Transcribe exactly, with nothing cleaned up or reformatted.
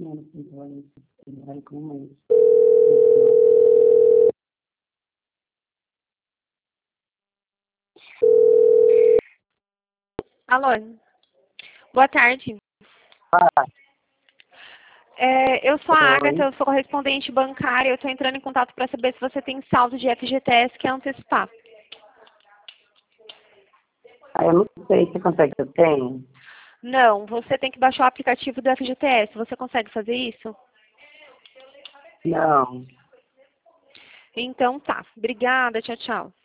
menos cinco horas com um mês. Alô? Boa tarde. Ah, É, eu sou a oi. Agatha, eu sou correspondente bancária. Eu estou entrando em contato para saber se você tem saldo de F G T S que é antecipar. Ah, eu não sei se consegue que eu tenho. Não, você tem que baixar o aplicativo do F G T S. Você consegue fazer isso? Não. Então tá. Obrigada, tchau, tchau.